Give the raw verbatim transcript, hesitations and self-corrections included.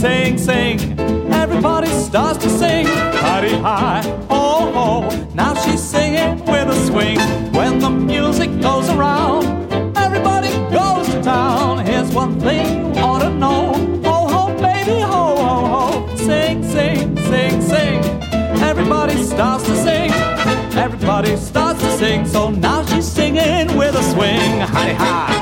Sing, sing, everybody starts to sing. Hi-de-hi, ho, ho, now she's singing with a swing. When the music goes around, everybody goes to town. Here's one thing you ought to know. Ho, ho, baby, ho, ho, ho. Sing, sing, sing, sing. Everybody starts to sing. Everybody starts to sing. So now she's singing with a swing. Hi-de-hi.